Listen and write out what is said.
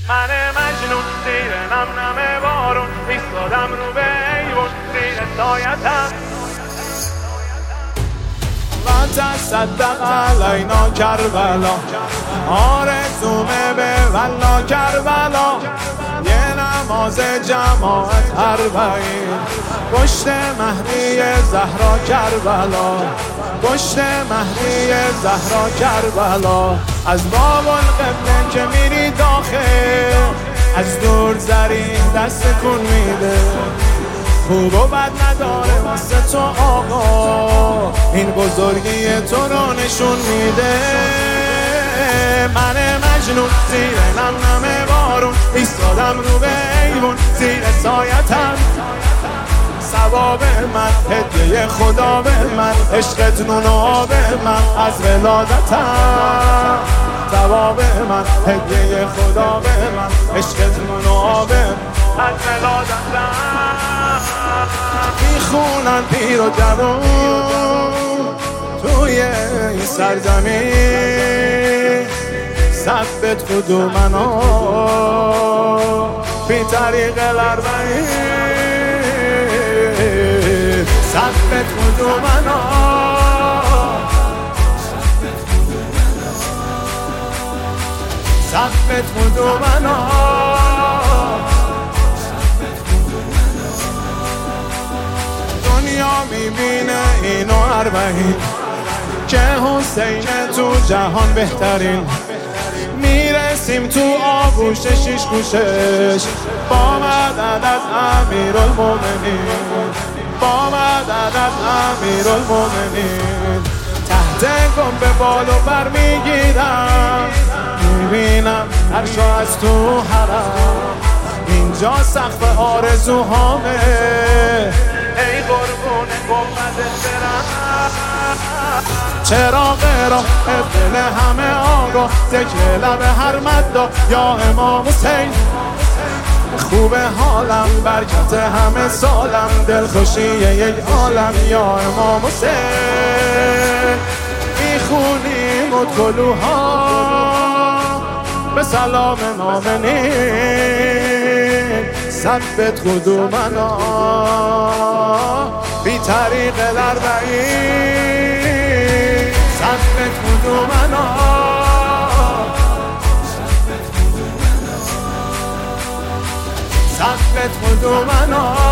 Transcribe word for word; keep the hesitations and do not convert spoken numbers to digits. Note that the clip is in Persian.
من مجنون زیر نم نم بارون ایستادم رو به ایوون زیر سایتم و تصدق علینا کربلا آرزومه به والله کربلا یه نماز جماعت اربعین پشت مهدی زهرا کربلا پشت مهدی زهرا کربلا از باب القبله که میری داخل از دور زریح دست کن میده خوب و بد نداره واسه تو آقا این بزرگی تو رو نشون میده من مجنون زیر نم نم بارون ایستادم رو به ایوون زیر سایتم ثواب من هدیه خدا به من عشقت نون و آب من از ولادتم ثواب من هدیه خدا به من عشقت نون و آب از ولادتم میخونن پیر و جوون توی این سرزمین ثبت قدومنا بی طریق الاربعین ثبت قدومنا ثبت قدومنا دنیا میبینه اینو اربعین که حسین تو جهان بهترین میرسیم تو آغوش شیش گوشش با مدد از امیرالمومنین با مدد از امیرالمومنین تحت گنبه بالو بر میگیرم میبینم عرشو از تو حرم اینجا سقف آرزوهامه ای قربون گنبد برم چراغ راه دل همه آگاه ذکر لب هر مدا یا امام حسین خوب حالم برکت همه سالم دلخوشی یک عالم یا امام حسین میخونیم ادخلوها به سلام نامنین ثبت قدومنا بی طریق الاربعین ثبت قدومنا ثبت قدومنا